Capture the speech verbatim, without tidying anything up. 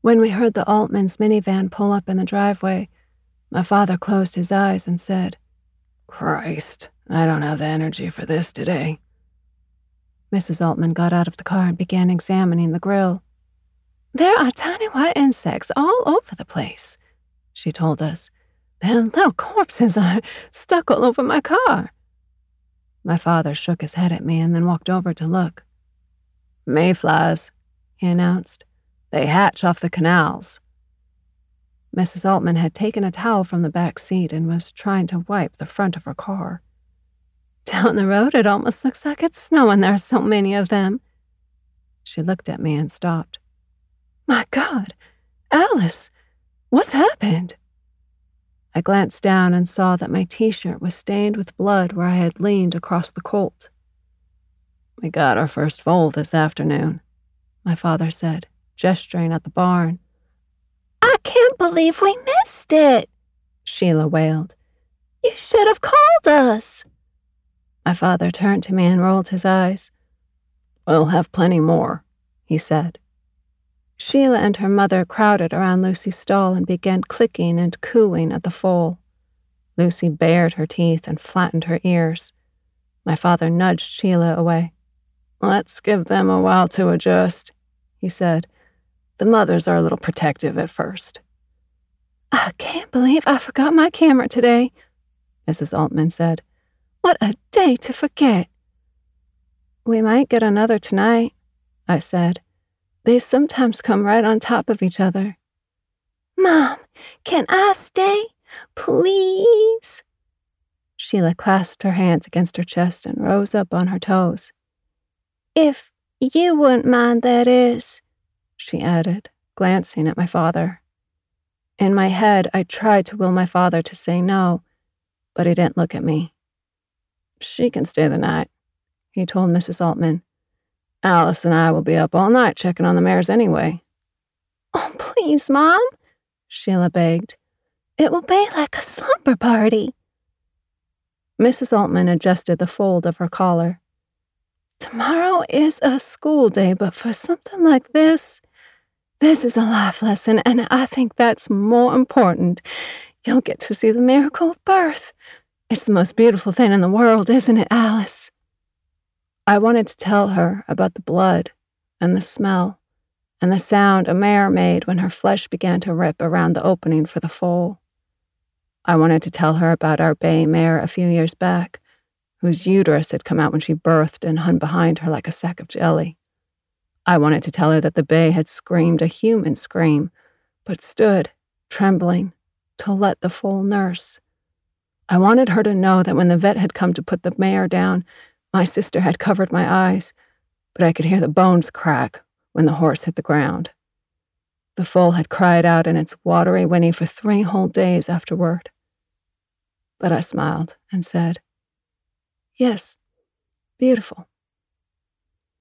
When we heard the Altmans' minivan pull up in the driveway, my father closed his eyes and said, "Christ, I don't have the energy for this today." Missus Altman got out of the car and began examining the grill. "There are tiny white insects all over the place," she told us. "Their little corpses are stuck all over my car." My father shook his head at me and then walked over to look. "Mayflies," he announced. "They hatch off the canals." Missus Altman had taken a towel from the back seat and was trying to wipe the front of her car. "Down the road, it almost looks like it's snowing. There are so many of them." She looked at me and stopped. "My God, Alice, what's happened?" I glanced down and saw that my t-shirt was stained with blood where I had leaned across the Colt. "We got our first foal this afternoon," my father said, gesturing at the barn. "I can't believe we missed it," Sheila wailed. "You should have called us." My father turned to me and rolled his eyes. "We'll have plenty more," he said. Sheila and her mother crowded around Lucy's stall and began clicking and cooing at the foal. Lucy bared her teeth and flattened her ears. My father nudged Sheila away. "Let's give them a while to adjust," he said. "The mothers are a little protective at first." "I can't believe I forgot my camera today," Missus Altman said. "What a day to forget." "We might get another tonight," I said. "They sometimes come right on top of each other." "Mom, can I stay? Please?" Sheila clasped her hands against her chest and rose up on her toes. "If you wouldn't mind, that is," she added, glancing at my father. In my head, I tried to will my father to say no, but he didn't look at me. "She can stay the night," he told Missus Altman. "Alice and I will be up all night checking on the mares anyway." "Oh, please, Mom," Sheila begged. "It will be like a slumber party." Missus Altman adjusted the fold of her collar. "Tomorrow is a school day, but for something like this, this is a life lesson, and I think that's more important. You'll get to see the miracle of birth. It's the most beautiful thing in the world, isn't it, Alice?" I wanted to tell her about the blood and the smell and the sound a mare made when her flesh began to rip around the opening for the foal. I wanted to tell her about our bay mare a few years back, whose uterus had come out when she birthed and hung behind her like a sack of jelly. I wanted to tell her that the bay had screamed a human scream, but stood, trembling, to let the foal nurse. I wanted her to know that when the vet had come to put the mare down, my sister had covered my eyes, but I could hear the bones crack when the horse hit the ground. The foal had cried out in its watery whinny for three whole days afterward. But I smiled and said, "Yes, beautiful."